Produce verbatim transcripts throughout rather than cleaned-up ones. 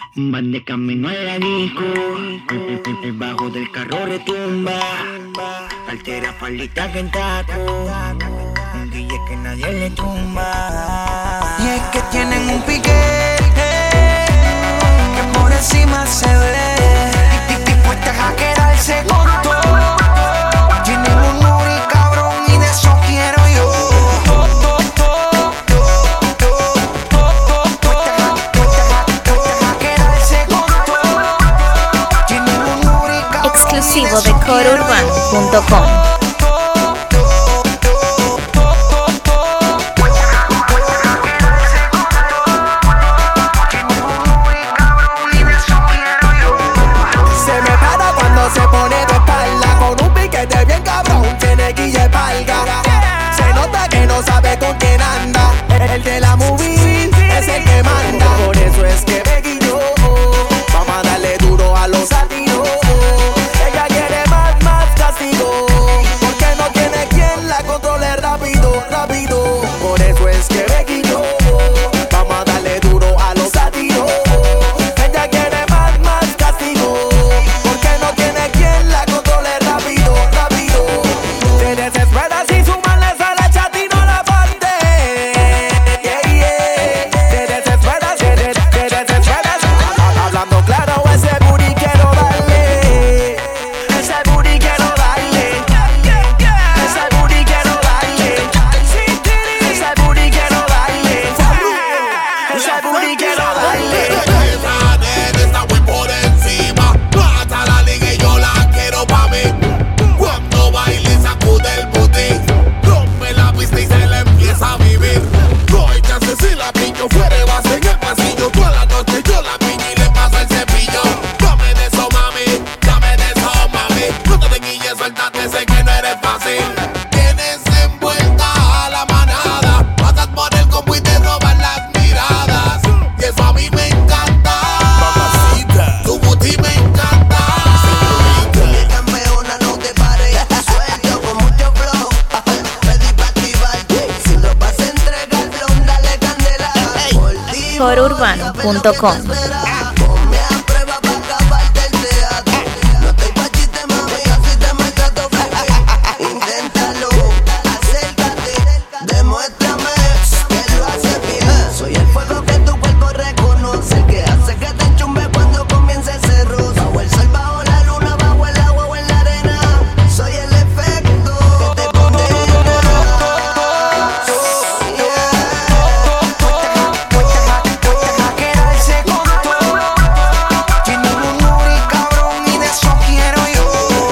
Van de camino a la disco, el bajo del carro retumba, cartera, faldita en taco, un D J que nadie le tumba. Y es que tienen un piquete que por encima se ve, dispuestas a quedarse corto. Tienen un nuri cabrón y de eso quiero yo. Exclusivo de coro urbano punto com. Se pone de espalda con un piquete bien cabrón, tiene guille palga. Se nota que no sabe con quién anda. El de la movie es el que manda. Por eso es que Becky y yo vamos a darle duro a los latinos. Ella quiere más, más castigo, porque no tiene quien la controle rápido, rápido. Por eso es que Becky y yo vamos a darle duro a los latinos. Ella quiere más, más castigo, porque no tiene quien la controle rápido, rápido. Te desesperas y su mal le sale chat y no la parte. Yeah, yeah. Te desesperas, te, te, te desesperas. Hablando claro, ese booty quiero darle. Ese booty quiero darle. Ese booty quiero darle. Ese booty quiero darle. Ese booty quiero darle. Esa nena está muy por encima. Pasa la liga y yo la quiero pa' mí. Cuando baila y sacude el booty, rompe la pista y se le empieza a vivir. No hay chance si la piño fuera de base en el pasillo. Toda la noche yo la piño y le paso el cepillo. Dame de eso, mami, dame de eso, mami. No te guilles, suéltate, sé que no eres fácil. Tienes envuelta a la manada. Pasas por el combo y te roban las miradas. Y eso a mí me encanta. Tu booty me encanta. Campeona, no te pares. Suelto con mucho flow. Ready pa' activarte. Si lo vas a entregar, blon, dale candela. Por ti coro urbano punto com. ponme a prueba pa' acabarte el teatro. No estoy pa' chiste, mami, así te maltrato, bebé. Inténtalo, acércate, demuéstrame que lo haces bien. Soy el fuego que tu cuerpo reconoce, el que hace que te enchumbe cuando comience ese roce. Bajo el sol, bajo la luna, bajo el agua o en la arena. Soy el efecto que te condena. A quedarse corto. Tiene un nuri cabrón y de eso quiero yo.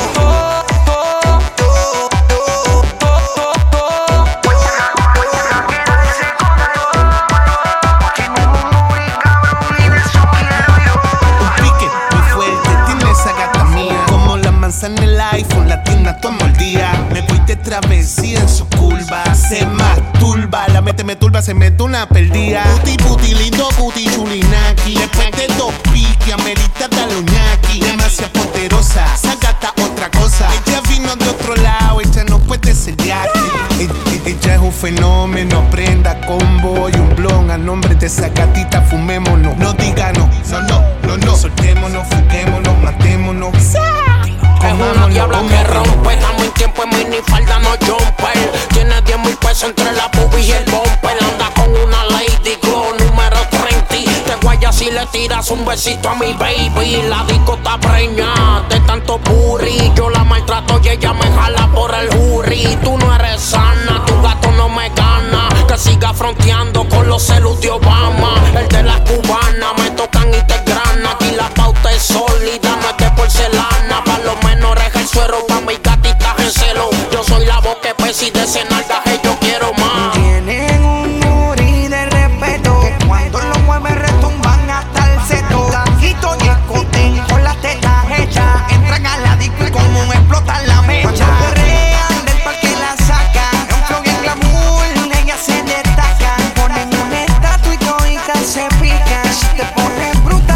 Un pique muy fuerte tiene esa gata mía. Como la manzana en el iPhone, la tienda todo el día. Me voy de travesía en su curva. Se masturba, la mete me turba, se mete una perdida. Puti puti lindo, puti chulinaki. Después de dos piques, amerita taloñaki. Demasiado poderosa, esa gata otra cosa. Ella vino de otro lado, ella no puede ser yaki. E- e- Ella es un fenómeno, prenda combo y un blon. A nombre de esa gatita fumémonos. No diga no, no, no, no, no. Soltémonos, fuguémonos, matémonos. Es una diabla que rompe. Estamos en tiempo en minifalda, no jumper. Tiene diez mil pesos entre la pubis y el bumper. Anda con una Lady Glow número treinta. Te guaya si le tiras un besito a mi baby. La disco está preñada de tanto puri. Yo la maltrato y ella me jala por el jury. Tú no eres sana, tu gato no me gana. Que siga fronteando con los celus de Obama. El de las cubanas me tocan y te grana. Aquí la pauta es sólida, no es de porcelana. Pa' los menores el suero, pa' mis gatitas en celo. Yo soy la boca especie y de ese nalgaje yo quiero más. Tienen un nuri de respeto, que cuando lo mueven retumban hasta el seto. Gajito y escote con las tetas hechas. Entran a la disco y como un explotan la mecha. Cuando perrean del parque la sacan. Es un flow bien glamour, ellas se destacan. Ponen una estatua y toditas se pican. Si te pones bruta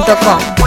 punto com.